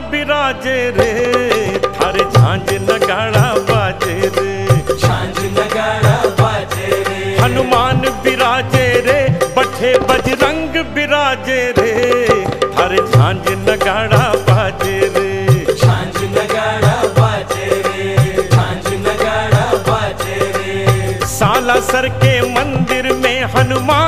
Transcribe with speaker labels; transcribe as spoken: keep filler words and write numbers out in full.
Speaker 1: बिराजे रे, थारे झांझ नगाड़ा बाजे रे,
Speaker 2: झांझ नगाड़ा बाजे रे।
Speaker 1: हनुमान बिराजे रे, बठे बजरंग बिराजे रे, थारे झांझ नगाड़ा बाजे रे,
Speaker 2: झांझ नगाड़ा बाजे रे, झांझ नगाड़ा बाजे रे।
Speaker 1: सालासर के मंदिर में हनुमान